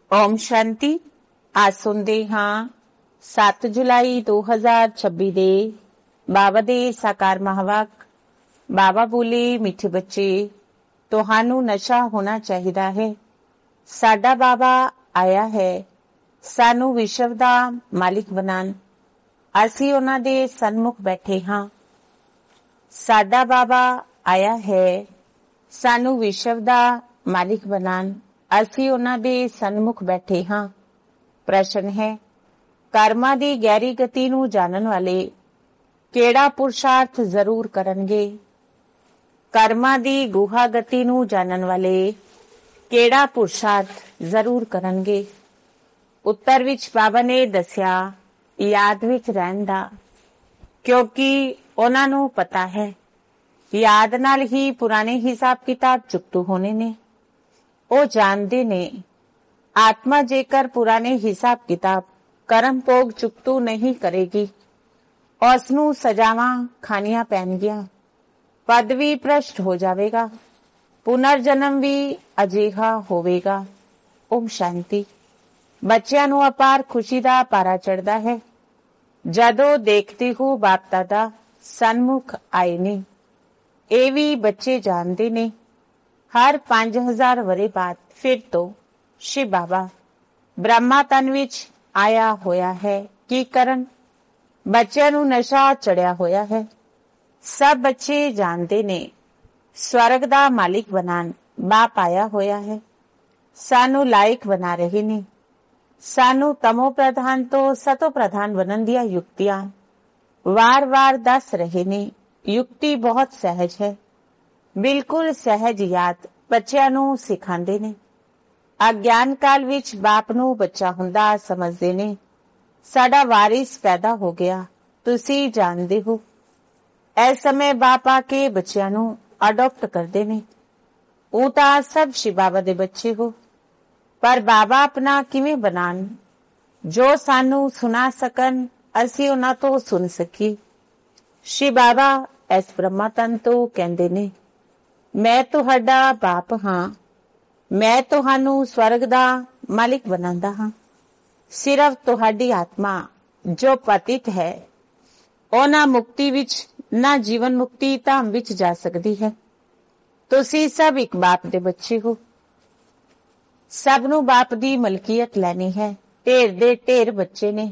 ओम शांति। आज सुनते हाँ 7 जुलाई 2026 ਦੇ ਬਾਬਾ ਦੇ ਸਾਕਾਰ ਮਹਾਵਾਕ। ਬਾਬਾ ਬੋਲੇ, ਮਿੱਠੇ ਬੱਚੇ, ਤੁਹਾਨੂੰ ਨਸ਼ਾ ਹੋਣਾ ਚਾਹੀਦਾ ਹੈ। ਸਾਡਾ ਬਾਬਾ ਆਇਆ ਹੈ ਸਾਨੂੰ ਵਿਸ਼ਵ ਦਾ ਮਾਲਿਕ ਬਣਾਉਣ। ਅਸੀਂ ਉਹਨਾਂ ਦੇ ਸਨਮੁਖ ਬੈਠੇ ਹਾਂ। ਸਾਡਾ ਬਾਬਾ ਆਇਆ ਹੈ ਸਾਨੂੰ ਵਿਸ਼ਵ ਦਾ ਮਾਲਿਕ ਬਣਾਉਣ। ਅਸੀਂ ਉਹਨਾਂ ਦੇ ਸਨਮੁਖ ਬੈਠੇ ਹਾਂ। ਪ੍ਰਸ਼ਨ ਹੈ, ਕਰਮਾਂ ਦੀ ਗਹਿਰੀ ਗਤੀ ਨੂੰ ਜਾਣਨ ਵਾਲੇ ਕਿਹੜਾ ਪੁਰਸ਼ਾਰਥ ਜ਼ਰੂਰ ਕਰਨਗੇ? ਕਰਮਾਂ ਦੀ ਗੁਹਾ ਗਤੀ ਨੂੰ ਜਾਣਨ ਵਾਲੇ ਕਿਹੜਾ ਪੁਰਸ਼ਾਰਥ ਜ਼ਰੂਰ ਕਰਨਗੇ? ਉੱਤਰ ਵਿੱਚ ਬਾਬਾ ਨੇ ਦੱਸਿਆ, ਯਾਦ ਵਿੱਚ ਰਹਿਣ ਦਾ, ਕਿਉਂਕਿ ਉਹਨਾਂ ਨੂੰ ਪਤਾ ਹੈ ਯਾਦ ਨਾਲ ਹੀ ਪੁਰਾਣੇ ਹਿਸਾਬ ਕਿਤਾਬ ਚੁਕਤੂ ਹੋਣੇ ਨੇ। ਉਹ ਜਾਣਦੇ ਨੇ ਆਤਮਾ ਜੇਕਰ ਪੁਰਾਣੇ ਹਿਸਾਬ ਕਿਤਾਬ ਕਰਮ ਭੋਗ ਚੁਕਤੂ ਨਹੀਂ ਕਰੇਗੀ, ਉਸ ਨੂੰ ਸਜ਼ਾਵਾਂ ਖਾਣੀਆਂ ਪੈਣਗੀਆਂ, ਪਦ ਵੀ ਭ੍ਰਸ਼ਟ ਹੋ ਜਾਵੇਗਾ, ਪੁਨਰ ਜਨਮ ਵੀ ਅਜਿਹਾ ਹੋਵੇਗਾ। ਓਮ ਸ਼ਾਂਤੀ। ਬੱਚਿਆਂ ਨੂੰ ਅਪਾਰ ਖੁਸ਼ੀ ਦਾ ਪਾਰਾ ਚੜ੍ਹਦਾ ਹੈ ਜਦੋਂ ਦੇਖਦੇ ਹੋ ਬਾਪ ਦਾਦਾ ਸਨਮੁਖ ਆਏ ਨੇ। ਇਹ ਵੀ ਬੱਚੇ ਜਾਣਦੇ ਨੇ ਹਰ 5000 ਵਰੇ ਬਾਅਦ ਫਿਰ ਤੋਂ ਸ਼ਿਵ ਬਾਬਾ ਬ੍ਰਹਮਾ ਤਨ ਵਿੱਚ ਆਇਆ ਹੋਇਆ ਹੈ। ਕੀ ਕਰਨ? ਬੱਚਿਆਂ ਨੂੰ ਨਸ਼ਾ ਚੜਿਆ ਹੋਇਆ ਹੈ। ਸਭ ਬੱਚੇ ਜਾਣਦੇ ਨੇ ਸਵਰਗ ਦਾ ਮਾਲਿਕ ਬਣਾਉਣ ਬਾਪ ਆਇਆ ਹੋਇਆ ਹੈ। ਸਾਨੂੰ ਲਾਇਕ ਬਣਾ ਰਹੇ ਨੇ। ਸਾਨੂੰ ਤਮੋ ਪ੍ਰਧਾਨ ਤੋਂ ਸਤੋ ਪ੍ਰਧਾਨ ਬਣਨ ਦੀਆਂ ਯੁਕਤੀਆਂ ਵਾਰ-ਵਾਰ ਦੱਸ ਰਹੇ ਨੇ। ਯੁਕਤੀ ਬਹੁਤ ਸਹਿਜ ਹੈ, ਬਿਲਕੁਲ ਸਹਿਜ ਯਾਦ ਬੱਚਿਆਂ ਨੂੰ ਸਿਖਾਉਂਦੇ ਨੇ। ਅਗਿਆਨ ਕਾਲ ਵਿੱਚ ਬਾਪ ਨੂੰ ਬੱਚਾ ਹੁੰਦਾ ਸਮਝਦੇ ਨੇ। ਸਾਡਾ ਵਾਰਿਸ ਪੈਦਾ ਹੋ ਗਿਆ, ਤੁਸੀਂ ਜਾਣਦੇ ਹੋ। ਇਸ ਸਮੇਂ ਬਾਪ ਆ ਕੇ ਬੱਚਿਆਂ ਨੂੰ ਅਡਾਪਟ ਕਰਦੇ ਨੇ। ਉਹ ਤਾਂ ਸਭ ਸ਼ਿਵ ਬਾਬਾ ਦੇ ਬੱਚੇ ਹੋ, ਪਰ ਬਾਬਾ ਆਪਣਾ ਕਿਵੇਂ ਬਣਾਉਣ ਜੋ ਸਾਨੂੰ ਸੁਣਾ ਸਕਣ, ਅਸੀਂ ਉਹਨਾਂ ਤੋਂ ਸੁਣ ਸਕੀਏ। ਸ਼ਿਵ ਬਾਬਾ ਇਸ ਬ੍ਰਹਮਾ ਤਨ ਤੋਂ ਕਹਿੰਦੇ ਨੇ, ਮੈਂ ਤੁਹਾਡਾ ਬਾਪ ਹਾਂ। ਮੈਂ ਤੁਹਾਨੂੰ ਸਵਰਗ ਦਾ ਮਾਲਿਕ ਬਣਾਉਂਦਾ ਹਾਂ। ਸਿਰਫ ਤੁਹਾਡੀ ਆਤਮਾ ਜੋ ਪਤਿਤ ਹੈ ਉਹ ਨਾ ਮੁਕਤੀ ਵਿੱਚ ਨਾ ਜੀਵਨ ਮੁਕਤੀ ਧਾਮ ਵਿੱਚ ਜਾ ਸਕਦੀ ਹੈ। ਤੁਸੀਂ ਸਭ ਇੱਕ ਬਾਪ ਦੇ ਬੱਚੇ ਹੋ। ਸਭ ਨੂੰ ਬਾਪ ਦੀ ਮਲਕੀਅਤ ਲੈਣੀ ਹੈ। ਢੇਰ ਦੇ ਢੇਰ ਬੱਚੇ ਨੇ।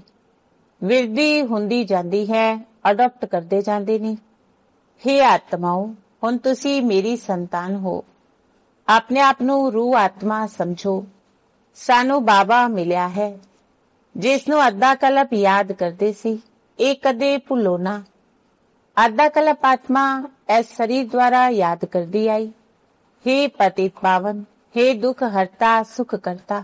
ਵਿਰਦੀ ਹੁੰਦੀ ਜਾਂਦੀ ਹੈ, ਅਡਾਪਟ ਕਰਦੇ ਜਾਂਦੇ ਨੇ। ਹੇ ਆਤਮਾਓ, ਹੁਣ ਤੁਸੀਂ ਮੇਰੀ ਸੰਤਾਨ ਹੋ। ਆਪਣੇ ਆਪ ਨੂੰ ਰੂਹ ਆਤਮਾ ਸਮਝੋ। ਸਾਨੂੰ ਬਾਬਾ ਮਿਲਿਆ ਹੈ ਜਿਸ ਨੂੰ ਅੱਧਾ ਕਲਪ ਯਾਦ ਕਰਦੇ ਸੀ। ਇਹ ਕਦੇ ਭੁੱਲੋ ਨਾ। ਅੱਧਾ ਕਲਪ ਆਤਮਾ ਇਸ ਸਰੀਰ ਦੁਆਰਾ ਯਾਦ ਕਰਦੀ ਆਈ। ਹੇ ਪਤਿਤ ਪਾਵਨ, ਹੇ ਦੁੱਖ ਹਰਤਾ ਸੁਖ ਕਰਤਾ।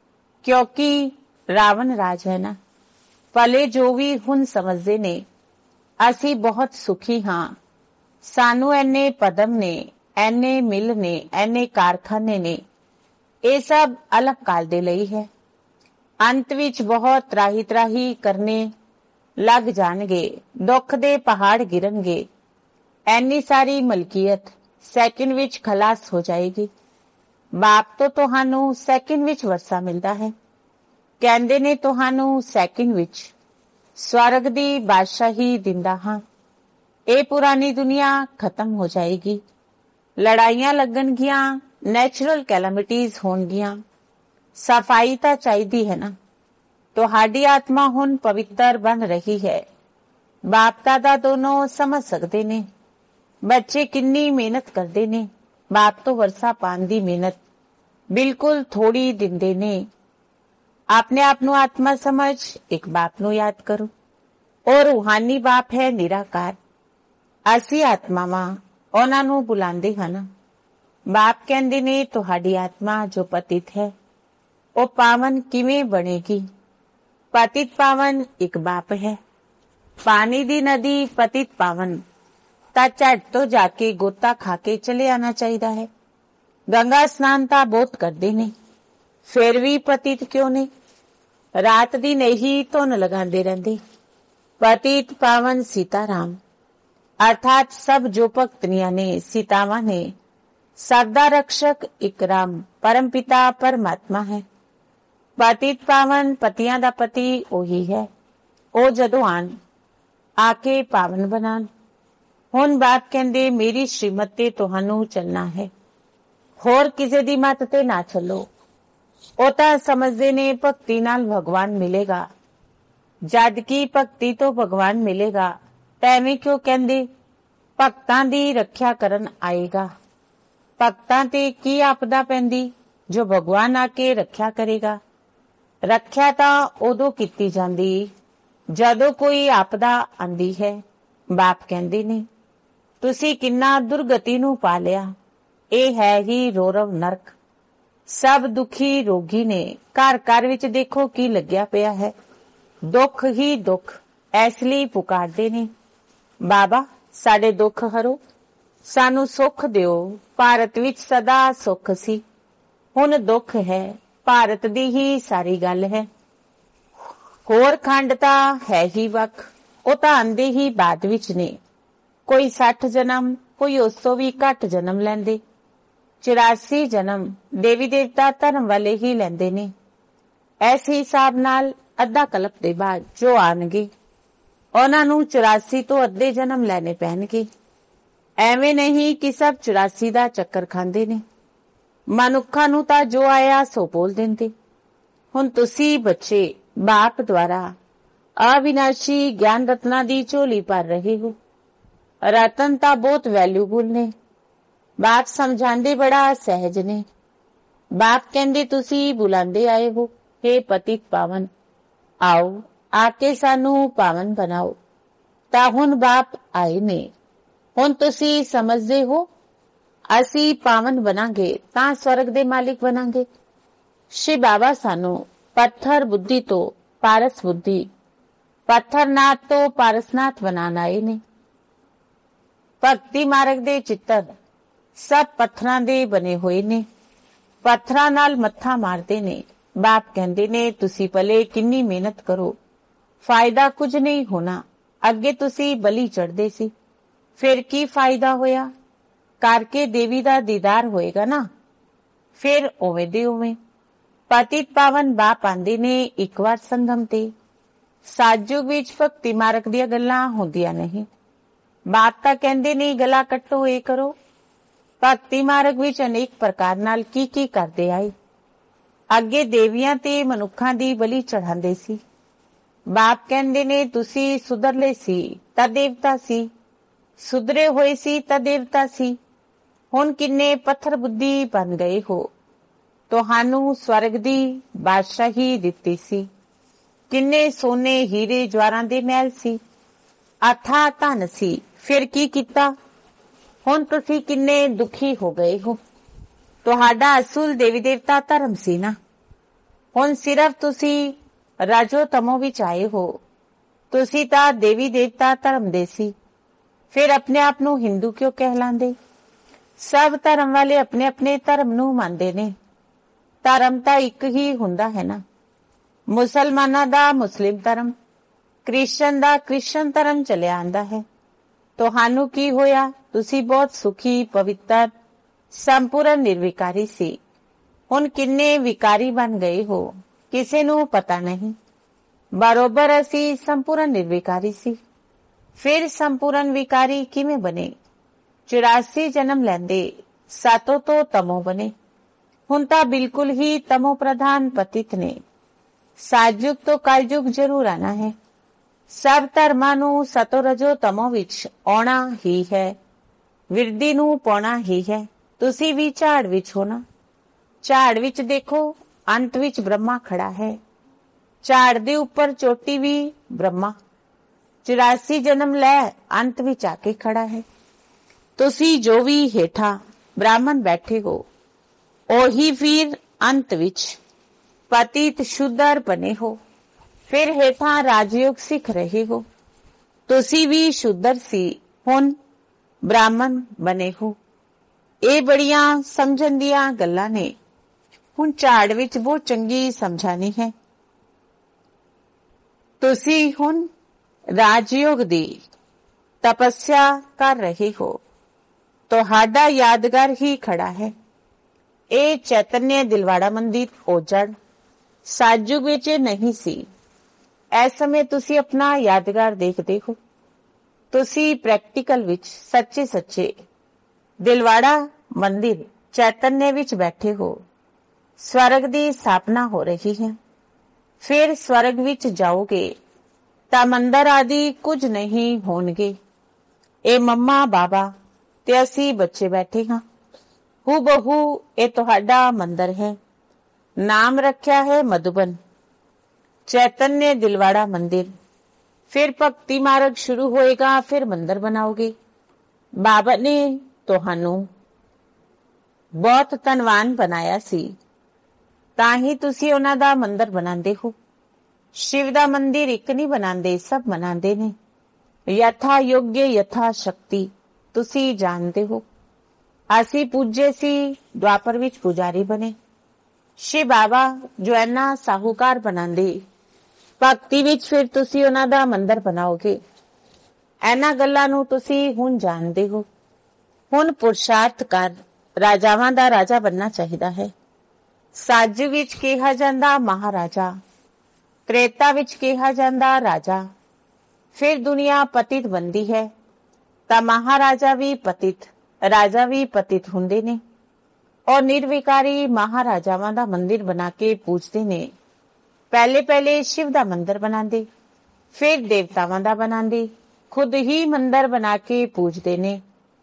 ਕਿਉਂਕਿ ਰਾਵਣ ਰਾਜ ਹੈ ਨਾ। ਭਲੇ ਜੋ ਵੀ ਹੁਣ ਸਮਝਦੇ ਨੇ ਅਸੀਂ ਬਹੁਤ ਸੁਖੀ ਹਾਂ। ਸਾਨੂੰ ਐਨੇ ਪਦਮ ਨੇ, ਐਨੇ ਮਿਲ ਨੇ, ਐਨੇ ਕਾਰਖਾਨੇ ਨੇ। ਇਹ ਸਭ ਅਲਪ ਕਾਲ ਦੇ ਲਈ ਹੈ। ਅੰਤ ਵਿੱਚ ਬਹੁਤ ਤਰਾਹੀ ਤਰਾਹੀ ਕਰਨੇ ਲੱਗ ਜਾਣਗੇ। ਦੁੱਖ ਦੇ ਪਹਾੜ ਗਿਰਨਗੇ। ਐਨੀ ਸਾਰੀ ਮਲਕੀਅਤ ਸੈਕਿੰਡ ਵਿੱਚ ਖਲਾਸ ਹੋ ਜਾਏਗੀ। ਬਾਪ ਤੋਂ ਤੁਹਾਨੂੰ ਸੈਕਿੰਡ ਵਿੱਚ ਵਰਸਾ ਮਿਲਦਾ ਹੈ। ਕਹਿੰਦੇ ਨੇ ਤੁਹਾਨੂੰ ਸੈਕਿੰਡ ਵਿੱਚ ਸਵਰਗ ਦੀ ਬਾਦਸ਼ਾਹੀ ਦਿੰਦਾ ਹਾਂ। ਇਹ ਪੁਰਾਣੀ ਦੁਨੀਆ ਖਤਮ ਹੋ ਜਾਏਗੀ। ਲੜਾਈਆਂ ਲੱਗਣਗੀਆਂ, ਨੈਚੁਰਲ ਕੈਲਾਮਿਟੀਜ਼ ਹੋਣਗੀਆਂ। ਸਫਾਈ ਤਾਂ ਚਾਹੀਦੀ ਹੈ ਨਾ। ਤੁਹਾਡੀ ਆਤਮਾ ਹੁਣ ਪਵਿੱਤਰ ਬਣ ਰਹੀ ਹੈ। ਬਾਪ ਦਾਦਾ ਦੋਨੋਂ ਸਮਝ ਸਕਦੇ ਨੇ ਬੱਚੇ ਕਿੰਨੀ ਮਿਹਨਤ ਕਰਦੇ ਨੇ। ਬਾਪ ਤੋਂ ਵਰਸਾ ਪਾਉਣ ਦੀ ਮਿਹਨਤ ਬਿਲਕੁਲ ਥੋੜੀ ਦਿੰਦੇ ਨੇ। ਆਪਣੇ ਆਪ ਨੂੰ ਆਤਮਾ ਸਮਝ ਇੱਕ ਬਾਪ ਨੂੰ ਯਾਦ ਕਰੋ। ਉਹ ਰੂਹਾਨੀ ਬਾਪ ਹੈ, ਨਿਰਾਕਾਰ। ਅਸੀਂ ਆਤਮਾਵਾਂ ਉਹਨਾਂ ਨੂੰ ਬੁਲਾਉਂਦੇ ਹਨ। ਬਾਪ ਕਹਿੰਦੇ ਨੇ ਤੁਹਾਡੀ ਆਤਮਾ ਜੋ ਪਤਿਤ ਹੈ ਉਹ ਪਾਵਨ ਕਿਵੇਂ ਬਣੇਗੀ? ਪਤਿਤ ਪਾਵਨ ਇੱਕ ਬਾਪ ਹੈ। ਪਾਣੀ ਦੀ ਨਦੀ ਪਤਿਤ ਪਾਵਨ ਤਾਂ ਝੱਟ ਤੋਂ ਜਾ ਕੇ ਗੋਤਾ ਖਾ ਕੇ ਚਲੇ ਆਣਾ ਚਾਹੀਦਾ ਹੈ। ਗੰਗਾ ਸਨਾਨ ਤਾਂ ਬਹੁਤ ਕਰਦੇ ਨੇ, ਫਿਰ ਵੀ ਪਤਿਤ ਕਿਉਂ ਨੇ? ਰਾਤ ਦੀ ਨਹੀਂ ਧੁਨ ਲਗਾਉਂਦੇ ਰਹਿੰਦੇ। ਪਤਿਤ ਪਾਵਨ ਸੀਤਾ ਰਾਮ अर्थात सब जो भक्तनियां ने, सीतावां ने, सदा रक्षक एक राम परम पिता परमात्मा है। ਪਤਿਤ ਪਾਵਨ ਪਤੀਆਂ ਦਾ ਪਤੀ ਉਹੀ ਹੈ। ਉਹ ਜਦੋਂ ਆਣ ਆ ਕੇ ਪਾਵਨ ਬਣਾਣ। ਹੁਣ ਬਾਪ ਕਹਿੰਦੇ ਮੇਰੀ ਸ਼੍ਰੀਮਤ ਤੇ ਤੁਹਾਨੂੰ ਚੱਲਣਾ ਹੈ, ਹੋਰ ਕਿਸੇ ਦੀ ਮੱਤ ਤੇ ਨਾ ਚੱਲੋ। ਉਹ ਤਾਂ ਸਮਝਦੇ ਨੇ ਭਗਤੀ ਨਾਲ ਭਗਵਾਨ ਮਿਲੇਗਾ, ਜਦ ਕਿ ਭਗਤੀ ਤੋਂ ਭਗਵਾਨ ਮਿਲੇਗਾ ਤਾਂ ਐਵੇਂ ਕਿਉਂ ਕਹਿੰਦੇ ਭਗਤਾਂ ਦੀ ਰੱਖਿਆ ਕਰਨ ਆਏਗਾ। ਭਗਤਾਂ ਤੇ ਕੀ ਆਪਦਾ ਪੈਂਦੀ ਜੋ ਭਗਵਾਨ ਆ ਕੇ ਰੱਖਿਆ ਕਰੇਗਾ। ਰੱਖਿਆ ਤਾਂ ਉਦੋਂ ਕੀਤੀ ਜਾਂਦੀ ਜਦੋਂ ਕੋਈ ਆਪਦਾ ਆਂਦੀ ਹੈ। ਬਾਪ ਕਹਿੰਦੇ ਨੇ ਤੁਸੀਂ ਕਿੰਨਾ ਦੁਰਗਤੀ ਨੂੰ ਪਾ ਲਿਆ। ਇਹ ਹੈ ਹੀ ਰੋਰਵ ਨਰਕ। ਸਭ ਦੁਖੀ ਰੋਗੀ ਨੇ। ਘਰ ਘਰ ਵਿੱਚ ਦੇਖੋ ਕੀ ਲੱਗਿਆ ਪਿਆ ਹੈ, ਦੁੱਖ ਹੀ ਦੁੱਖ। ਇਸ ਲਈ ਪੁਕਾਰਦੇ ਨੇ ਬਾਬਾ ਸਾਡੇ ਦੁੱਖ ਹਰੋ, ਸਾਨੂੰ ਸੁੱਖ ਦਿਓ। ਭਾਰਤ ਵਿੱਚ ਸਦਾ ਸੁੱਖ ਸੀ, ਹੁਣ ਦੁੱਖ ਹੈ। ਭਾਰਤ ਦੀ ਹੀ ਸਾਰੀ ਗੱਲ ਹੈ, ਹੋਰ ਖੰਡ ਤਾਂ ਹੈ ਹੀ ਵੱਖ। ਉਹ ਤਾਂ ਆਂਦੇ ਹੀ ਬਾਅਦ ਵਿੱਚ ਨੇ। ਕੋਈ 60 ਜਨਮ, ਕੋਈ ਉਸ ਤੋਂ ਵੀ ਘੱਟ ਜਨਮ ਲੈਂਦੇ। 84 ਜਨਮ ਦੇਵੀ ਦੇਵਤਾ ਧਰਮ ਵਾਲੇ ਹੀ ਲੈਂਦੇ ਨੇ। ਇਸ ਹਿਸਾਬ ਨਾਲ ਅੱਧਾ ਕਲਪ ਦੇ ਬਾਅਦ ਜੋ ਆਣਗੇ ਉਹਨਾਂ ਨੂੰ 84 ਤੋਂ ਅੱਧੇ ਜਨਮ ਲੈਣੇ ਪੈਣਗੇ। ਐਵੇਂ ਨਹੀਂ ਕਿ ਸਭ 84 ਦਾ ਚੱਕਰ ਖਾਂਦੇ ਨੇ। ਮਨੁੱਖਾਂ ਨੂੰ ਤਾਂ ਜੋ ਆਇਆ ਸੋ ਬੋਲ ਦਿੰਦੇ। ਹੁਣ ਤੁਸੀਂ ਬੱਚੇ ਬਾਪ ਦੁਆਰਾ ਅਵਿਨਾਸ਼ੀ ਗਿਆਨ ਰਤਨਾਂ ਦੀ ਝੋਲੀ ਭਰ ਰਹੇ ਹੋ। ਰਤਨ ਤਾਂ ਬਹੁਤ ਵੈਲਿਊਬਲ ਨੇ। ਬਾਪ ਸਮਝਾਉਂਦੇ ਬੜਾ ਸਹਿਜ ਨੇ। ਬਾਪ ਕਹਿੰਦੇ ਤੁਸੀਂ ਬੁਲਾਉਂਦੇ ਆਏ ਹੋ, ਹੇ ਪਤਿਤ ਪਾਵਨ ਆਓ ਆ ਕੇ ਸਾਨੂੰ ਪਾਵਨ ਬਣਾਓ। ਤਾਂ ਹੁਣ ਬਾਪ ਆਏ ਨੇ। ਹੁਣ ਤੁਸੀਂ ਸਮਝਦੇ ਹੋ ਅਸੀਂ ਪਾਵਨ ਬਣਾਂਗੇ ਤਾਂ ਸਵਰਗ ਦੇ ਮਾਲਿਕ ਬਣਾਂਗੇ। ਸ਼੍ਰੀ ਬਾਬਾ ਸਾਨੂੰ ਪੱਥਰ ਬੁੱਧੀ ਤੋਂ ਪਾਰਸ ਬੁੱਧੀ, ਪੱਥਰਨਾਥ ਤੋਂ ਪਾਰਸਨਾਥ ਬਣਾਉਣ ਆਏ ਨੇ। ਭਗਤੀ ਮਾਰਗ ਦੇ ਚਿੱਤਰ ਸਭ ਪੱਥਰਾਂ ਦੇ ਬਣੇ ਹੋਏ ਨੇ, ਪੱਥਰਾਂ ਨਾਲ ਮੱਥਾ ਮਾਰਦੇ ਨੇ। ਬਾਪ ਕਹਿੰਦੇ ਨੇ ਤੁਸੀਂ ਭਲੇ ਕਿੰਨੀ ਮਿਹਨਤ ਕਰੋ, ਫਾਇਦਾ ਕੁਝ ਨਹੀਂ ਹੋਣਾ। ਅੱਗੇ ਤੁਸੀਂ ਬਲੀ ਚੜ੍ਹਦੇ ਸੀ, ਫਿਰ ਕੀ ਫਾਇਦਾ ਹੋਇਆ? ਕਰਕੇ ਦੇਵੀ ਦਾ ਦੀਦਾਰ ਹੋਏਗਾ ਨਾ, ਫਿਰ ਉਵੇਂ ਦੇ ਉਵੇਂ। ਪਤਿਤ ਪਾਵਨ ਬਾਪ ਆਂਦੇ ਨੇ ਇੱਕ ਵਾਰ ਸੰਗਮ ਤੇ। ਸਾਜੂਗ ਵਿੱਚ ਭਗਤੀ ਮਾਰਗ ਦੀਆਂ ਗੱਲਾਂ ਹੁੰਦੀਆਂ ਨਹੀਂ। ਬਾਪ ਤਾਂ ਕਹਿੰਦੇ ਨਹੀਂ ਗਲਾ ਕੱਟੋ ਇਹ ਕਰੋ। ਭਗਤੀ ਮਾਰਗ ਵਿੱਚ ਅਨੇਕ ਪ੍ਰਕਾਰ ਨਾਲ ਕੀ ਕੀ ਕਰਦੇ ਆਏ। ਅੱਗੇ ਦੇਵੀਆਂ ਤੇ ਮਨੁੱਖਾਂ ਦੀ ਬਲੀ ਚੜਾਉਂਦੇ ਸੀ। ਬਾਪ ਕਹਿੰਦੇ ਨੇ ਤੁਸੀਂ ਸੁਧਰਲੇ ਸੀ ਤਾਂ ਦੇਵਤਾ ਸੀ, ਸੁਧਰੇ ਹੋਏ ਸੀ ਤਾਂ ਦੇਵਤਾ ਸੀ। ਹੁਣ ਕਿੰਨੇ ਪੱਥਰ ਬੁੱਧੀ ਬਣ ਗਏ ਹੋ। ਤੁਹਾਨੂੰ ਸਵਰਗ ਦੀ ਬਾਦਸ਼ਾਹੀ ਦਿੱਤੀ ਸੀ। ਕਿੰਨੇ ਸੋਨੇ ਹੀਰੇ ਜਵਾਰਾਂ ਦੇ ਮਹਿਲ ਸੀ, ਆਥਾ ਧਨ ਸੀ। ਫਿਰ ਕੀ ਕੀਤਾ? ਹੁਣ ਤੁਸੀਂ ਕਿੰਨੇ ਦੁਖੀ ਹੋ ਗਏ ਹੋ। ਤੁਹਾਡਾ ਅਸਲ ਦੇਵੀ ਦੇਵਤਾ ਧਰਮ ਸੀ ਨਾ, ਹੁਣ ਸਿਰਫ ਤੁਸੀਂ ਰਾਜੋ ਤਮੋ ਵਿੱਚ ਆਏ ਹੋ। ਤੁਸੀਂ ਤਾਂ ਦੇਵੀ ਦੇਵਤਾ ਧਰਮ ਦੇ ਸੀ, ਫਿਰ ਆਪਣੇ ਆਪ ਨੂੰ ਹਿੰਦੂ ਕਿਉਂ ਕਹਿਲਾਂਦੇ? ਸਭ ਧਰਮ ਵਾਲੇ ਆਪਣੇ ਆਪਣੇ ਧਰਮ ਨੂੰ ਮੰਨਦੇ ਨੇ। ਧਰਮ ਤਾਂ ਇੱਕ ਹੀ ਹੁੰਦਾ ਹੈ ਨਾ। ਮੁਸਲਮਾਨਾਂ ਦਾ ਮੁਸਲਿਮ ਧਰਮ, ਕ੍ਰਿਸਚਨ ਦਾ ਕ੍ਰਿਸਚਨ ਧਰਮ ਚੱਲਿਆ ਆਂਦਾ ਹੈ। ਤੁਹਾਨੂੰ ਕੀ ਹੋਇਆ? ਤੁਸੀਂ ਬਹੁਤ ਸੁਖੀ, ਪਵਿੱਤਰ, ਸੰਪੂਰਨ ਨਿਰਵਿਕਾਰੀ ਸੀ। ਹੁਣ ਕਿੰਨੇ ਵਿਕਾਰੀ ਬਣ ਗਏ ਹੋ, ਕਿਸੇ ਨੂੰ ਪਤਾ ਨਹੀਂ। ਬਰੋਬਰ ਅਸੀਂ ਸੰਪੂਰਨ ਨਿਰਵਿਕਾਰੀ ਸੀ, ਫਿਰ ਸੰਪੂਰਨ ਵਿਕਾਰੀ ਕਿਵੇਂ ਬਣੇ? 84 ਜਨਮ ਲੈਂਦੇ, 7 ਤੋਂ ਤਮੋ ਬਣੇ। ਹੁਣ ਤਾਂ ਬਿਲਕੁਲ ਹੀ ਤਮੋ ਪ੍ਰਧਾਨ ਪਤਿਤ ਨੇ। ਸਾਜਯੁਗ ਤੋਂ ਕਲਯੁਗ ਜ਼ਰੂਰ ਆਣਾ ਹੈ। ਸਭ ਧਰਮਾਂ ਨੂੰ ਸਤੋ ਰਜੋ ਤਮੋ ਵਿੱਚ ਆਉਣਾ ਹੀ ਹੈ, ਵਿਰਦੀ ਨੂੰ ਪਾਉਣਾ ਹੀ ਹੈ। ਤੁਸੀਂ ਵੀ ਝਾੜ ਵਿੱਚ ਹੋ ਨਾ। ਝਾੜ ਵਿੱਚ ਦੇਖੋ ਅੰਤ ਵਿੱਚ ਬ੍ਰਹਮਾ ਖੜਾ ਹੈ। ਝਾੜ ਦੇ ਉੱਪਰ ਚੋਟੀ ਵੀ ਬ੍ਰਹਮਾ। 84 ਜਨਮ ਲੈ ਅੰਤ ਵਿੱਚ ਆ ਕੇ ਖੜਾ ਹੈ। ਤੁਸੀਂ ਜੋ ਵੀ ਹੇਠਾਂ ਬ੍ਰਾਹਮਣ ਬੈਠੇ ਹੋ, ਉਹੀ ਫਿਰ ਅੰਤ ਵਿੱਚ ਪਤਿਤ ਸ਼ੁੱਧਰ ਬਣੇ ਹੋ। ਫਿਰ ਹੇਠਾਂ ਰਾਜਯੋਗ ਸਿੱਖ ਰਹੇ ਹੋ। ਤੁਸੀਂ ਵੀ ਸ਼ੁੱਧਰ ਸੀ, ਹੁਣ ਬ੍ਰਾਹਮਣ ਬਣੇ ਹੋ। ਇਹ ਬੜੀਆਂ ਸਮਝਣ ਦੀਆਂ ਗੱਲਾਂ ਨੇ। ਹੁਣ ਝਾੜ ਵਿੱਚ ਬਹੁਤ ਚੰਗੀ ਸਮਝਾਣੀ ਹੈ। ਤੁਸੀਂ ਹੁਣ ਰਾਜਯੋਗ ਦੀ ਤਪੱਸਿਆ ਕਰ ਰਹੇ ਹੋ। ਤੁਹਾਡਾ ਯਾਦਗਾਰ ਹੀ ਖੜਾ ਹੈ। ਇਹ ਚੈਤਨਯ ਦਿਲਵਾੜਾ ਮੰਦਿਰ ਓਜੜ ਸਾਜੂਗ ਵਿੱਚ ਨਹੀਂ ਸੀ। ਇਸ ਸਮੇਂ ਤੁਸੀਂ ਆਪਣਾ ਯਾਦਗਾਰ ਦੇਖਦੇ ਹੋ। ਤੁਸੀਂ ਪ੍ਰੈਕਟੀਕਲ ਵਿੱਚ ਸੱਚੇ ਦਿਲਵਾੜਾ ਮੰਦਿਰ ਚੈਤन्य ਵਿੱਚ ਬੈਠੇ ਹੋ। ਸਵਰਗ ਦੀ ਸਥਾਪਨਾ ਹੋ ਰਹੀ ਹੈ। ਫਿਰ ਸਵਰਗ ਵਿੱਚ ਜਾਓਗੇ ਤਾਂ ਮੰਦਰ ਆਦਿ ਕੁਝ ਨਹੀਂ ਹੋਣਗੇ। ਇਹ ਮੰਮਾ ਬਾਬਾ ਤੇ ਅਸੀਂ ਬੱਚੇ ਬੈਠੇ ਹਾਂ। ਹੂਬਹੂ ਇਹ ਤੁਹਾਡਾ ਮੰਦਰ ਹੈ। ਨਾਮ ਰੱਖਿਆ ਹੈ ਮਧੁਬਨ ਚੈਤन्य ਦਿਲਵਾੜਾ ਮੰਦਿਰ। ਫਿਰ ਭਗਤੀ ਮਾਰਗ ਸ਼ੁਰੂ ਹੋਏਗਾ। ਫਿਰ ਮੰਦਰ ਬਣਾਓਗੇ। ਬਾਬਾ ਨੇ ਤੁਹਾਨੂੰ ਬਹੁਤ ਧਨਵਾਨ ਬਣਾਇਆ ਸੀ, ਤਾਂ ਹੀ ਤੁਸੀਂ ਉਹਨਾਂ ਦਾ ਮੰਦਰ ਬਣਾਉਂਦੇ ਹੋ। ਸ਼ਿਵ ਦਾ ਮੰਦਿਰ ਇੱਕ ਨਹੀਂ ਬਣਾਉਂਦੇ, ਸਭ ਬਣਾਉਂਦੇ ਨੇ। ਯਥਾ ਯੋਗਯ ਯਥਾ ਸ਼ਕਤੀ ਤੁਸੀਂ ਜਾਣਦੇ ਹੋ। ਅਸੀਂ ਪੂਜੇ ਸੀ, ਦੁਆਪਰ ਵਿੱਚ ਪੁਜਾਰੀ ਬਣੇ। ਸ਼ਿਵ ਬਾਬਾ ਜੋ ਇੰਨਾ ਸਾਹੂਕਾਰ ਬਣਾਉਂਦੇ, ਭਗਤੀ ਵਿੱਚ ਫਿਰ ਤੁਸੀਂ ਉਹਨਾਂ ਦਾ ਮੰਦਰ ਬਣਾਓਗੇ। ਇਹਨਾਂ ਗੱਲਾਂ ਨੂੰ ਤੁਸੀਂ ਹੁਣ ਜਾਣਦੇ ਹੋ। ਹੁਣ ਪੁਰਸ਼ਾਰਥ ਕਰ ਰਾਜਾਵਾਂ ਦਾ ਰਾਜਾ ਬਣਨਾ ਚਾਹੀਦਾ ਹੈ। ਸੱਜ ਵਿੱਚ ਕਿਹਾ ਜਾਂਦਾ ਮਹਾਰਾਜਾ, ਤ੍ਰੇਤਾ ਵਿੱਚ ਕਿਹਾ ਜਾਂਦਾ ਰਾਜਾ। ਫਿਰ ਦੁਨੀਆ ਪਤਿਤ ਬਣਦੀ ਹੈ ਤਾਂ ਮਹਾਰਾਜਾ ਵੀ ਪਤਿਤ, ਰਾਜਾ ਵੀ ਪਤਿਤ ਹੁੰਦੇ ਨੇ। ਔਰ ਨਿਰਵਿਕਾਰੀ ਮਹਾਰਾਜਾਵਾਂ ਦਾ ਮੰਦਿਰ ਬਣਾ ਕੇ ਪੂਜਦੇ ਨੇ। ਪਹਿਲੇ ਸ਼ਿਵ ਦਾ ਮੰਦਰ ਬਣਾਉਂਦੇ, ਫਿਰ ਦੇਵਤਾਵਾਂ ਦਾ ਬਣਾਉਂਦੇ, ਖੁਦ ਹੀ ਮੰਦਰ ਬਣਾ ਕੇ ਪੂਜਦੇ ਨੇ।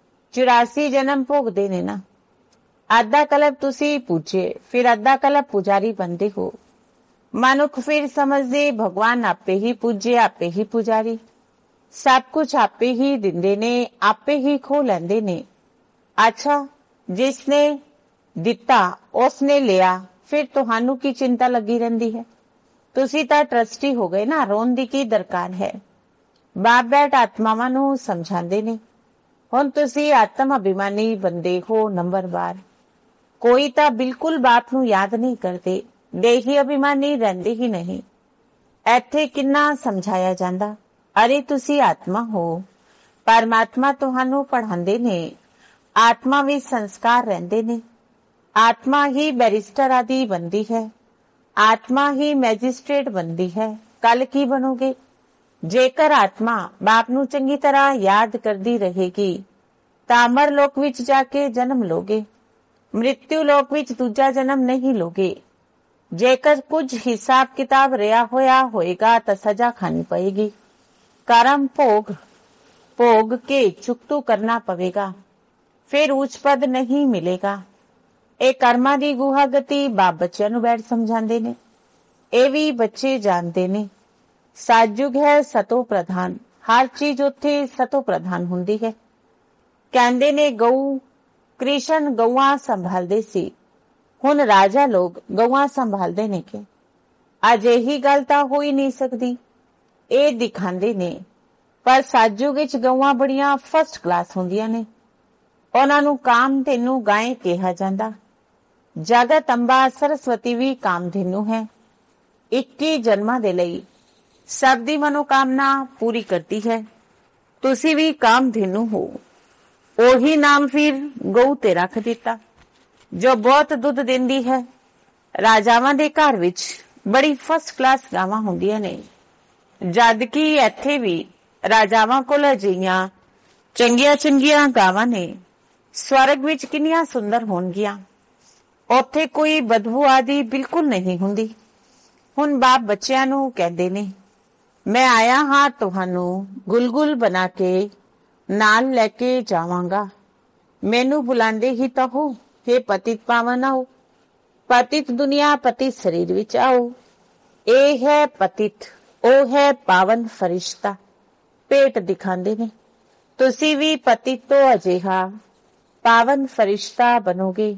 84 ਜਨਮ ਭੋਗਦੇ ਨੇ ਨਾ। ਅੱਧਾ ਕਲਪ ਤੁਸੀਂ ਪੂਜੇ, ਫਿਰ ਅੱਧਾ ਕਲਪ ਪੁਜਾਰੀ ਬਣਦੇ ਹੋ। ਮਨੁੱਖ ਫਿਰ ਸਮਝਦੇ ਭਗਵਾਨ ਆਪੇ ਹੀ ਪੂਜੇ, ਆਪੇ ਹੀ ਪੁਜਾਰੀ। ਸਭ ਕੁਝ ਆਪੇ ਹੀ ਦਿੰਦੇ ਨੇ, ਆਪੇ ਹੀ ਖੋ ਲੈਂਦੇ ਨੇ। ਅੱਛਾ, ਜਿਸਨੇ ਦਿੱਤਾ ਉਸਨੇ ਲਿਆ, ਫਿਰ ਤੁਹਾਨੂੰ ਕੀ ਚਿੰਤਾ ਲੱਗੀ ਰਹਿੰਦੀ ਹੈ? ਤੁਸੀਂ ਤਾਂ ਟਰਸਟੀ ਹੋ ਗਏ ਨਾ, ਰੋਣ ਦੀ ਕੀ ਦਰਕਾਰ ਹੈ? ਬਾਪ ਬੈਠ ਆਤਮਾਵਾਂ ਨੂੰ ਸਮਝਾਉਂਦੇ ਨੇ। ਹੁਣ ਤੁਸੀਂ ਆਤਮ ਅਭਿਮਾਨੀ ਬੰਦੇ ਹੋ। ਨੰਬਰ ਬਾਰ ਕੋਈ ਤਾਂ ਬਿਲਕੁਲ ਬਾਪ ਨੂੰ ਯਾਦ ਨਹੀਂ ਕਰਦੇ, ਦੇਹੀ ਅਭਿਮਾਨੀ ਰਹਿੰਦੇ ਹੀ ਨਹੀਂ। ਇੱਥੇ ਕਿੰਨਾ ਸਮਝਾਇਆ ਜਾਂਦਾ, ਅਰੇ ਤੁਸੀਂ ਆਤਮਾ ਹੋ। ਪਰਮਾਤਮਾ ਤੁਹਾਨੂੰ ਪੜ੍ਹਾਉਂਦੇ ਨੇ। ਆਤਮਾ ਵਿੱਚ ਸੰਸਕਾਰ ਰਹਿੰਦੇ ਨੇ। ਆਤਮਾ ਹੀ ਬੈਰਿਸਟਰ ਆਦਿ ਬਣਦੀ ਹੈ। ਆਤਮਾ ਹੀ ਮੈਜਿਸਟ੍ਰੇਟ ਬਣਦੀ ਹੈ। ਕੱਲ ਕੀ ਬਣੋਗੇ? ਜੇਕਰ ਆਤਮਾ ਬਾਪ ਨੂੰ ਚੰਗੀ ਤਰ੍ਹਾਂ ਯਾਦ ਕਰਦੀ ਰਹੇਗੀ ਤਾਂ ਅਮਰ ਲੋਕ ਵਿੱਚ ਜਾ ਕੇ ਜਨਮ ਲੋਗੇ। ਮ੍ਰਿਤਿੂ ਲੋਕ ਵਿੱਚ ਦੂਜਾ ਜਨਮ ਨਹੀਂ ਲੋਗੇ। ਜੇਕਰ ਕੁਝ ਹਿਸਾਬ ਕਿਤਾਬ ਰਿਹਾ ਹੋਇਆ ਹੋਏਗਾ ਤਾਂ ਸਜ਼ਾ ਖਾਣੀ ਪਏਗੀ। ਕਰਮ ਭੋਗ ਕੇ ਚੁਕਤੂ ਕਰਨਾ ਪਵੇਗਾ। ਫਿਰ ਉੱਚ ਪਦ ਨਹੀਂ ਮਿਲੇਗਾ। ਇਹ ਕਰਮਾਂ ਦੀ ਗੁਹਾਗਤੀ ਬਾਪ ਬੱਚਿਆਂ ਨੂੰ ਬੈਠ ਸਮਝਾਉਂਦੇ ਨੇ। ਇਹ ਵੀ ਬੱਚੇ ਜਾਣਦੇ ਨੇ। ਸਾਜੁਗ ਹੈ ਸਤੋ ਪ੍ਰਧਾਨ। ਹਰ ਚੀਜ਼ ਉੱਥੇ ਸਤੋ ਪ੍ਰਧਾਨ ਹੁੰਦੀ ਹੈ। ਕਹਿੰਦੇ ਨੇ ਗਊ ਕ੍ਰਿਸ਼ਨ ਗਊਆਂ ਸੰਭਾਲਦੇ ਸੀ, ਹੁਣ ਰਾਜਾ ਲੋਕ ਗਊਆਂ ਸੰਭਾਲਦੇ ਨੇ ਕਿ? ਅੱਜ ਇਹੀ ਗੱਲ ਤਾਂ ਹੋ ਹੀ ਨਹੀਂ ਸਕਦੀ। ਇਹ ਦਿਖਾਉਂਦੇ ਨੇ, ਪਰ ਸਾਜੁਗ ਵਿੱਚ ਗਊਆਂ ਬੜੀਆਂ ਫਸਟ ਕਲਾਸ ਹੁੰਦੀਆਂ ਨੇ। ਉਹਨਾਂ ਨੂੰ ਕਾਮਧੇਨੂ ਗਾਂ ਕਿਹਾ ਜਾਂਦਾ। ਜਗਤ ਅੰਬਾ ਸਰਸਵਤੀ ਵੀ ਕਾਮਧੇਨੂ ਹੈ। 21 ਜਨਮਾਂ ਦੇ ਲਈ ਸਭ ਦੀ ਮਨੋਕਾਮਨਾ ਪੂਰੀ ਕਰਦੀ ਹੈ। ਤੁਸੀਂ ਵੀ ਕਾਮਧੇਨੂ ਹੋ। ਉਹੀ ਨਾਮ ਫਿਰ ਗਊ ਤੇ ਰੱਖ ਦਿੱਤਾ ਜੋ ਬਹੁਤ ਦੁੱਧ ਦਿੰਦੀ ਹੈ। ਰਾਜਾਵਾਂ ਦੇ ਘਰ ਵਿੱਚ ਬੜੀ ਫਸਟ ਕਲਾਸ ਗਾਵਾਂ ਹੁੰਦੀਆਂ ਨੇ, ਜਦ ਕਿ ਇੱਥੇ ਵੀ ਰਾਜਾਵਾਂ ਕੋਲ ਅਜਿਹੀਆਂ ਚੰਗੀਆਂ ਗਾਵਾਂ ਨੇ। ਸਵਰਗ ਵਿੱਚ ਕਿੰਨੀਆਂ ਸੁੰਦਰ ਹੋਣਗੀਆਂ। ਉੱਥੇ ਕੋਈ ਬਦਬੂ ਆਦਿ ਬਿਲਕੁਲ ਨਹੀਂ ਹੁੰਦੀ। ਹੁਣ ਬਾਪ ਬੱਚਿਆਂ ਨੂੰ ਕਹਿੰਦੇ ਨੇ, ਮੈਂ ਆਇਆ ਹਾਂ ਤੁਹਾਨੂੰ ਗੁਲਗੁਲ ਬਣਾ ਕੇ ਨਾਲ ਲੈ ਕੇ ਜਾਵਾਂਗਾ। ਮੈਨੂੰ ਬੁਲਾਉਂਦੇ ਹੀ ਤਾਂ ਹੋ। हे ਪਤਿਤ ਪਾਵਨ ਆਓ। ਪਤਿਤ ਦੁਨੀਆ ਪਤਿਤ ਸਰੀਰ ਵਿੱਚ ਆਓ। ਇਹ ਹੈ ਪਤਿਤ, ਉਹ ਹੈ ਪਾਵਨ ਫਰਿਸ਼ਤਾ। ਪੇਟ ਦਿਖਾਉਂਦੇ ਨੇ। ਤੁਸੀਂ ਵੀ ਪਤਿਤ ਤੋਂ ਅਜਿਹਾ ਪਾਵਨ ਫਰਿਸ਼ਤਾ ਬਣੋਗੇ।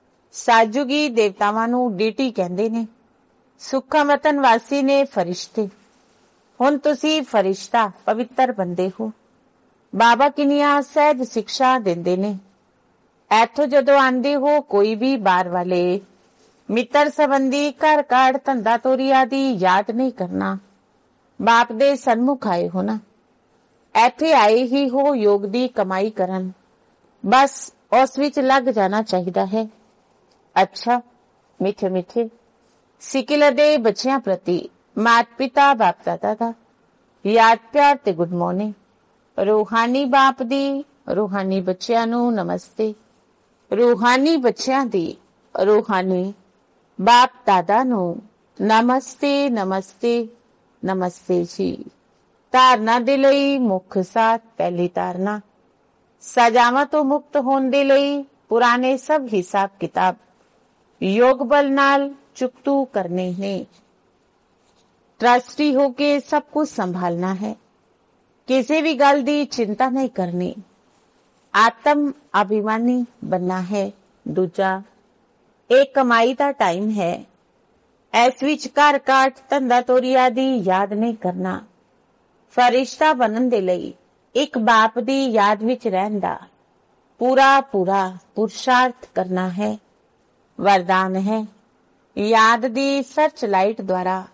ਸਾਜੂਗੀ ਦੇਵਤਾਵਾਂ ਨੂੰ ਡੀਟੀ ਕਹਿੰਦੇ ਨੇ। ਸੁੱਖਾ ਵਤਨ ਵਾਸੀ ਨੇ ਫਰਿਸ਼ਤੇ। ਹੁਣ ਤੁਸੀਂ ਫਰਿਸ਼ਤਾ ਪਵਿੱਤਰ ਬੰਦੇ ਹੋ। ਬਾਬਾ ਕਿੰਨੀਆਂ ਸਹਿਜ ਸਿੱਖਿਆ ਦਿੰਦੇ ਨੇ। ਇੱਥੋਂ ਜਦੋਂ ਆਂਦੇ ਹੋ ਕੋਈ ਵੀ ਬਾਹਰ ਵਾਲੇ ਮਿੱਤਰ ਸੰਬੰਧੀ ਘਰ ਕਾੜ ਧੰਦਾ ਤੋਰੀ ਆਦਿ ਯਾਦ ਨਹੀਂ ਕਰਨਾ। ਬਾਪ ਦੇ ਸਨਮੁਖ ਆਏ ਹੋ ਨਾ। ਇੱਥੇ ਆਏ ਹੀ ਹੋ ਯੋਗ ਦੀ ਕਮਾਈ ਕਰਨ। ਬਸ ਉਸ ਵਿੱਚ ਲੱਗ ਜਾਣਾ ਚਾਹੀਦਾ ਹੈ। ਅੱਛਾ ਮਿੱਠੇ ਸਿੱਕਿਲ ਦੇ ਬੱਚਿਆਂ ਪ੍ਰਤੀ ਮਾਤਾ ਪਿਤਾ ਬਾਪ ਦਾਦਾ ਦਾ ਯਾਦ ਪਿਆਰ ਤੇ ਗੁੱਡ ਮਾਰਨਿੰਗ। ਰੂਹਾਨੀ ਬਾਪ ਦੀ ਰੂਹਾਨੀ ਬੱਚਿਆਂ ਨੂੰ ਨਮਸਤੇ। ਰੂਹਾਨੀ ਬੱਚਿਆਂ ਦੀ ਰੂਹਾਨੀ ਬਾਪ ਦਾਦਾ ਨੂੰ ਨਮਸਤੇ ਨਮਸਤੇ ਨਮਸਤੇ ਜੀ। ਧਾਰਨਾ ਦੇ ਲਈ ਮੁੱਖ ਸਾਥ। ਪਹਿਲੀ ਧਾਰਨਾ, ਸਜ਼ਾਵਾਂ ਤੋਂ ਮੁਕਤ ਹੋਣ ਦੇ ਲਈ ਪੁਰਾਣੇ ਸਭ ਹਿਸਾਬ ਕਿਤਾਬ ਯੋਗ ਬਲ ਨਾਲ ਚੁਕਤੂ ਕਰਨੇ ਨੇ। ਟਰਸਟੀ ਹੋ ਕੇ ਸਭ ਕੁਝ ਸੰਭਾਲਣਾ ਹੈ। ਕਿਸੇ ਵੀ ਗੱਲ ਦੀ ਚਿੰਤਾ ਨਹੀਂ ਕਰਨੀ। ਆਤਮ ਅਭਿਮਾਨੀ बनना है। ਦੂਜਾ, ਇਹ ਕਮਾਈ ਦਾ ਟਾਈਮ ਹੈ। ਇਸ ਵਿੱਚ ਘਰ ਕਾਟ ਧੰਦਾ ਤੋਰੀ ਆਦਿ ਯਾਦ ਨਹੀਂ ਕਰਨਾ। ਫਰਿਸ਼ਤਾ ਬਣਨ ਦੇ ਲਈ ਇੱਕ ਬਾਪ ਦੀ ਯਾਦ ਵਿੱਚ ਰਹਿਣ ਦਾ ਪੂਰਾ ਪੁਰਸ਼ਾਰਥ ਕਰਨਾ ਹੈ। ਵਰਦਾਨ ਹੈ, ਯਾਦ ਦੀ ਸਰਚ ਲਾਈਟ ਦੁਆਰਾ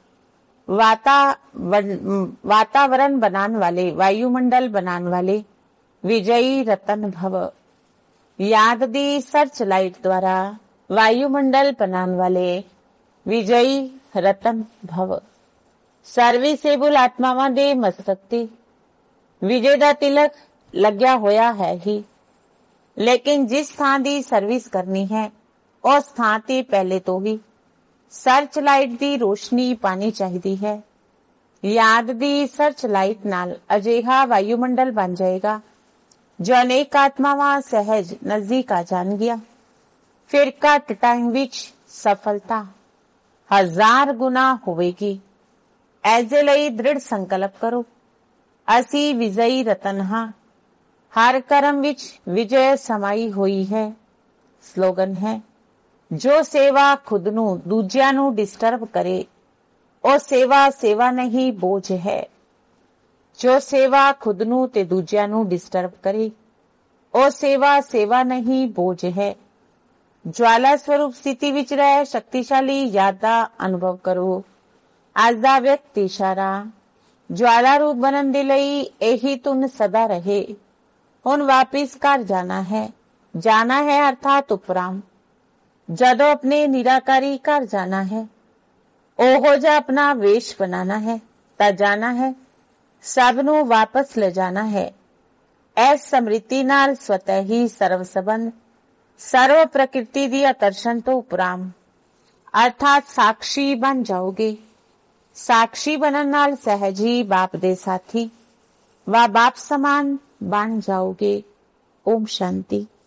वातावरण बनाने वाले, वायुमंडल बनाने वाले विजयी रतन भव। याद दी सर्च लाइट द्वारा वायुमंडल बनाने वाले विजयी रतन भव। सर्विसेबल आत्मावां दे मस्तक ते विजय दा तिलक लग्या होया है ही, लेकिन जिस थां दी सर्विस करनी है उस थां ते पहले तो ही ਸਰਚ ਲਾਈਟ ਦੀ ਰੋਸ਼ਨੀ ਪਾਣੀ ਚਾਹੀਦੀ ਹੈ। ਯਾਦ ਦੀ ਸਰਚ ਲਾਈਟ ਨਾਲ ਅਜਿਹਾ ਵਾਯੂਮੰਡਲ ਬਣ ਜਾਏਗਾ ਜੋ ਅਨੇਕ ਆਤਮਾਵਾਂ ਸਹਿਜ ਨਜ਼ਦੀਕ ਆ ਜਾਣਗੀਆਂ। ਫਿਰ ਘੱਟ ਟਾਈਮ ਵਿੱਚ ਸਫਲਤਾ 1000 ਗੁਣਾ ਹੋਵੇਗੀ। ਇਸ ਦੇ ਲਈ ਦ੍ਰਿੜ ਸੰਕਲਪ ਕਰੋ। ਅਸੀਂ ਵਿਜयी ਰਤਨ ਹਾਂ। ਹਰ ਕਰਮ ਵਿੱਚ ਵਿਜੈ ਸਮਾਈ ਹੋਈ ਹੈ। ਸਲੋਗਨ ਹੈ, ਜੋ ਸੇਵਾ ਖੁਦ ਨੂੰ ਦੂਜਿਆਂ ਨੂੰ ਡਿਸਟਰਬ ਕਰੇ ਉਹ ਸੇਵਾ ਨਹੀਂ, ਬੋਝ ਹੈ। ਜੋ ਸੇਵਾ ਖੁਦ ਨੂੰ ਤੇ ਦੂਜਿਆਂ ਨੂੰ ਡਿਸਟਰਬ ਕਰੇ ਉਹ ਸੇਵਾ ਨਹੀਂ, ਬੋਝ ਹੈ। ਜਵਾਲਾ ਸਵਰੂਪ ਸਥਿਤੀ ਵਿੱਚ ਰਹਿ ਸ਼ਕਤੀਸ਼ਾਲੀ ਯਾਦ ਦਾ ਅਨੁਭਵ ਕਰੋ। ਅੱਜ ਦਾ ਵਿਅਕਤੀ ਇਸ਼ਾਰਾ, ਜਵਾਲਾ ਰੂਪ ਬਣਨ ਦੇ ਲਈ ਇਹੀ ਧੁਨ ਸਦਾ ਰਹੇ। ਹੁਣ ਵਾਪਿਸ ਘਰ ਜਾਣਾ ਹੈ ਅਰਥਾਤ ਉਪਰਾਮ। ਜਦੋਂ ਆਪਣੇ ਨਿਰਾਕਾਰੀ ਘਰ ਜਾਣਾ ਹੈ, ਉਹੋ ਜਿਹਾ ਆਪਣਾ ਵੇਸ਼ ਬਣਾਣਾ ਹੈ ਤਾਂ ਜਾਣਾ ਹੈ, ਸਭ ਨੂੰ ਵਾਪਸ ਲੈ ਜਾਣਾ ਹੈ। ਇਸ ਸਮ੍ਰਿਤੀ ਨਾਲ ਸਵਤः ਹੀ ਸਰਵ ਸੰਬੰਧ, ਸਰਵ ਪ੍ਰਕਿਰਤੀ ਦੀ ਆਕਰਸ਼ਣ ਤੋਂ ਉਪਰਾਮ ਅਰਥਾਤ ਸਾਖੀ ਬਣ ਜਾਓਗੇ। ਸਾਖੀ ਬਣਨ ਨਾਲ ਸਹਿਜ ਹੀ ਬਾਪ ਦੇ ਸਾਥੀ ਵਾ ਬਾਪ ਸਮਾਨ ਬਣ ਜਾਓਗੇ। ਓਮ ਸ਼ਾਂਤੀ।